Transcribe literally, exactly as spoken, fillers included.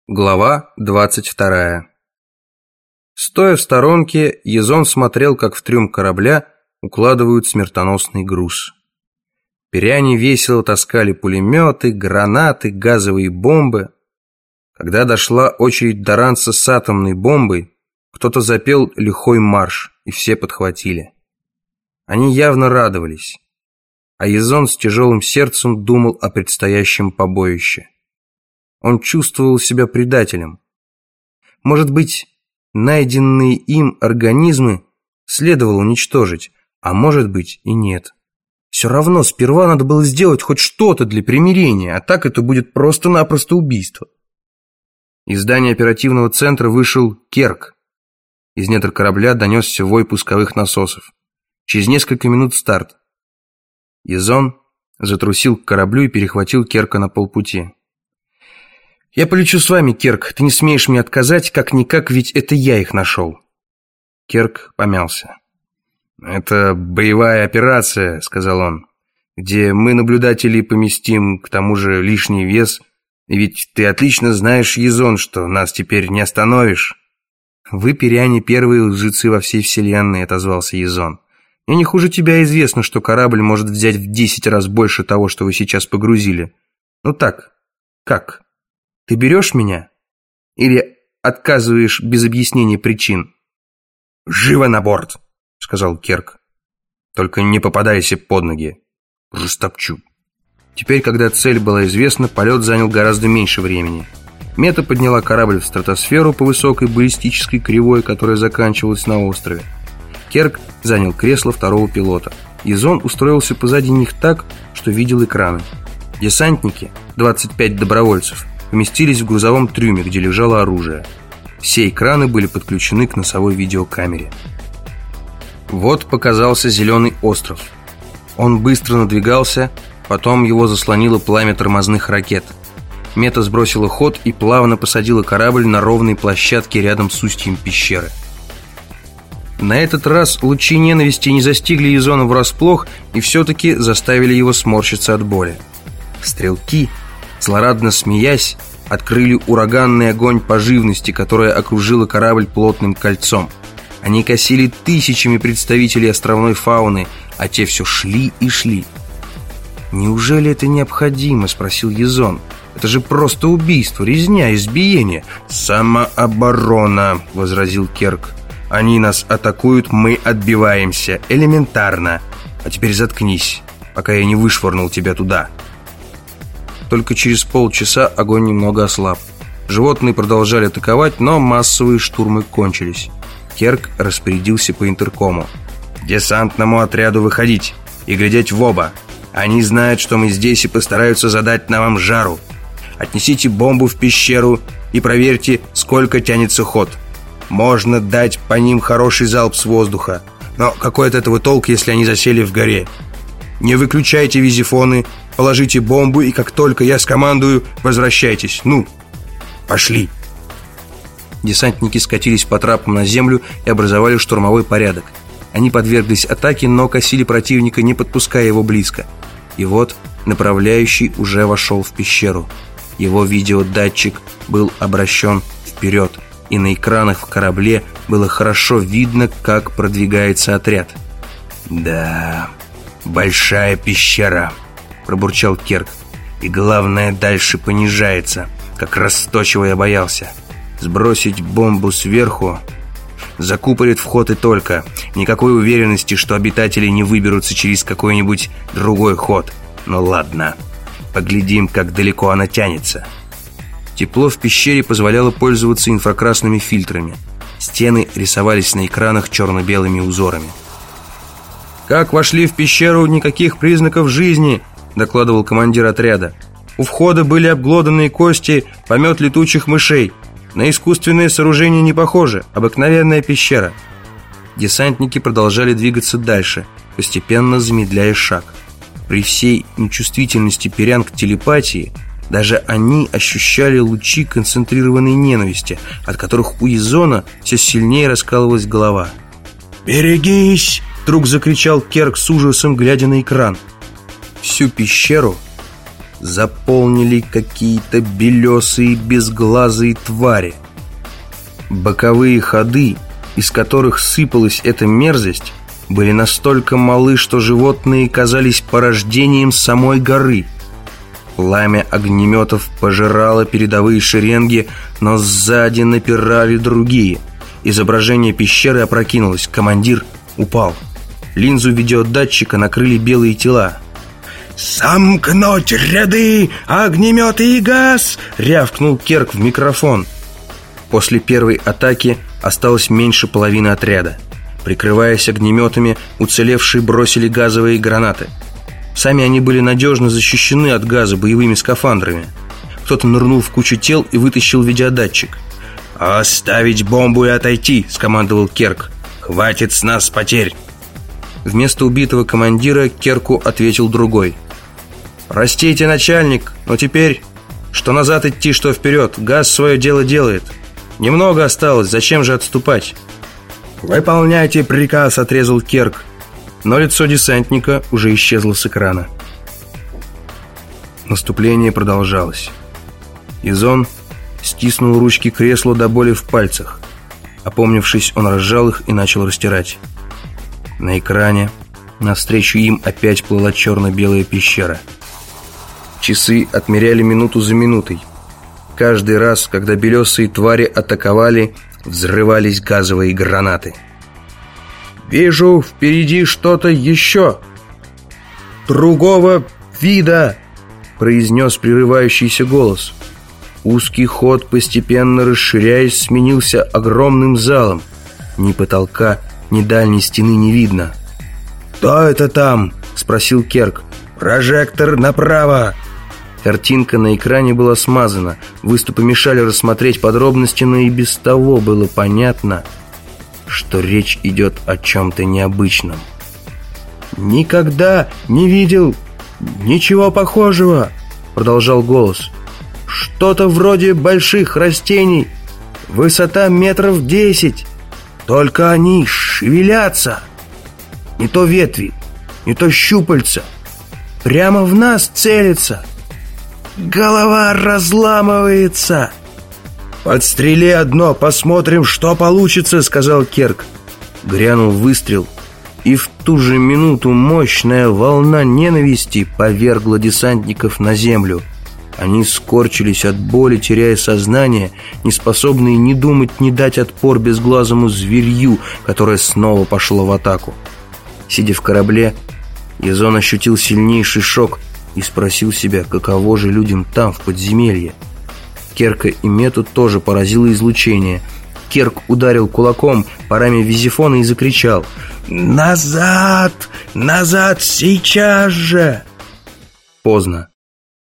Глава двадцать вторая. Стоя в сторонке, Язон смотрел, как в трюм корабля укладывают смертоносный груз. Пиряне весело таскали пулеметы, гранаты, газовые бомбы. Когда дошла очередь Доранца с атомной бомбой, кто-то запел лихой марш, и все подхватили. Они явно радовались, а Язон с тяжелым сердцем думал о предстоящем побоище. Он чувствовал себя предателем. Может быть, найденные им организмы следовало уничтожить, а может быть и нет. Все равно сперва надо было сделать хоть что-то для примирения, а так это будет просто-напросто убийство. Из здания оперативного центра вышел Керк. Из недр корабля донесся вой пусковых насосов. Через несколько минут старт. Язон затрусил к кораблю и перехватил Керка на полпути. «Я полечу с вами, Керк, ты не смеешь мне отказать, как-никак, ведь это я их нашел». Керк помялся. «Это боевая операция», — сказал он, «где мы наблюдателей поместим, к тому же лишний вес. И ведь ты отлично знаешь, Язон, что нас теперь не остановишь». «Вы, пиряне, первые лжецы во всей вселенной», — отозвался Язон. «Мне не хуже тебя известно, что корабль может взять в десять раз больше того, что вы сейчас погрузили. Ну так, как? Ты берешь меня? Или отказываешь без объяснения причин?» «Живо на борт!» — сказал Керк. «Только не попадайся под ноги. Растопчу». Теперь, когда цель была известна, полет занял гораздо меньше времени. Мета подняла корабль в стратосферу по высокой баллистической кривой, которая заканчивалась на острове. Керк занял кресло второго пилота. Язон устроился позади них так, что видел экраны. Десантники, двадцать пять добровольцев, поместились в грузовом трюме, где лежало оружие. Все экраны были подключены к носовой видеокамере. Вот показался зеленый остров. Он быстро надвигался, потом его заслонило пламя тормозных ракет. Мета сбросила ход и плавно посадила корабль на ровной площадке рядом с устьем пещеры. На этот раз лучи ненависти не застигли Язона врасплох и все-таки заставили его сморщиться от боли. Стрелки, злорадно смеясь, открыли ураганный огонь по живности, которая окружила корабль плотным кольцом. Они косили тысячами представителей островной фауны, а те все шли и шли. «Неужели это необходимо?» — спросил Язон. «Это же просто убийство, резня, избиение». «Самооборона», — возразил Керк. «Они нас атакуют, мы отбиваемся. Элементарно. А теперь заткнись, пока я не вышвырнул тебя туда». Только через полчаса огонь немного ослаб. Животные продолжали атаковать, но массовые штурмы кончились. Керк распорядился по интеркому. «Десантному отряду выходить и глядеть в оба. Они знают, что мы здесь, и постараются задать на вам жару. Отнесите бомбу в пещеру и проверьте, сколько тянется ход. Можно дать по ним хороший залп с воздуха, но какой от этого толк, если они засели в горе? Не выключайте визифоны, положите бомбу, и как только я скомандую, возвращайтесь. Ну, пошли». Десантники скатились по трапам на землю и образовали штурмовой порядок. Они подверглись атаке, но косили противника, не подпуская его близко. И вот направляющий уже вошел в пещеру. Его видеодатчик был обращен вперед, и на экранах в корабле было хорошо видно, как продвигается отряд. «Да, большая пещера», — пробурчал Керк. «И главное, дальше понижается, как раз то, чего я боялся. Сбросить бомбу сверху закупорит вход и только. Никакой уверенности, что обитатели не выберутся через какой-нибудь другой ход. Ну ладно, поглядим, как далеко она тянется». Тепло в пещере позволяло пользоваться инфракрасными фильтрами. Стены рисовались на экранах черно-белыми узорами. «Как вошли в пещеру, никаких признаков жизни», — докладывал командир отряда. «У входа были обглоданные кости, помет летучих мышей. На искусственное сооружение не похоже, обыкновенная пещера». Десантники продолжали двигаться дальше, постепенно замедляя шаг. При всей нечувствительности пирян к телепатии, даже они ощущали лучи концентрированной ненависти, от которых у Язона все сильнее раскалывалась голова. «Берегись!» — вдруг закричал Керк с ужасом, глядя на экран. Всю пещеру заполнили какие-то белесые безглазые твари. Боковые ходы, из которых сыпалась эта мерзость, были настолько малы, что животные казались порождением самой горы. Пламя огнеметов пожирало передовые шеренги, но сзади напирали другие. Изображение пещеры опрокинулось, командир упал. Линзу видеодатчика накрыли белые тела. «Сомкнуть ряды! Огнеметы и газ!» — рявкнул Керк в микрофон. После первой атаки осталось меньше половины отряда. Прикрываясь огнеметами, уцелевшие бросили газовые гранаты. Сами они были надежно защищены от газа боевыми скафандрами. Кто-то нырнул в кучу тел и вытащил видеодатчик. «Оставить бомбу и отойти!» — скомандовал Керк. «Хватит с нас потерь!» Вместо убитого командира Керку ответил другой. «Простите, начальник, но теперь что назад идти, что вперед. Газ свое дело делает. Немного осталось, зачем же отступать?» «Выполняйте приказ», — отрезал Керк. Но лицо десантника уже исчезло с экрана. Наступление продолжалось. Изон стиснул ручки кресла до боли в пальцах. Опомнившись, он разжал их и начал растирать. На экране навстречу им опять плыла черно-белая пещера. Часы отмеряли минуту за минутой. Каждый раз, когда белесые твари атаковали, взрывались газовые гранаты. «Вижу впереди что-то еще! Другого вида!» — произнес прерывающийся голос. Узкий ход, постепенно расширяясь, сменился огромным залом. Ни потолка, ни дальней стены не видно. «Кто это там?» — спросил Керк. «Прожектор направо!» Картинка на экране была смазана. Выступы мешали рассмотреть подробности, но и без того было понятно, что речь идет о чем-то необычном. «Никогда не видел ничего похожего!» — продолжал голос. «Что-то вроде больших растений. Высота метров десять. Только они шевелятся. Не то ветви, не то щупальца. Прямо в нас целятся. Голова разламывается!» «Подстрели одно, посмотрим, что получится», — сказал Керк. Грянул выстрел, и в ту же минуту мощная волна ненависти повергла десантников на землю. Они скорчились от боли, теряя сознание, неспособные ни думать, ни дать отпор безглазому зверью, которое снова пошло в атаку. Сидя в корабле, Изон ощутил сильнейший шок и спросил себя, каково же людям там, в подземелье. Керка и Мету тоже поразило излучение. Керк ударил кулаком по раме визифона и закричал: «Назад! Назад! Сейчас же!» Поздно.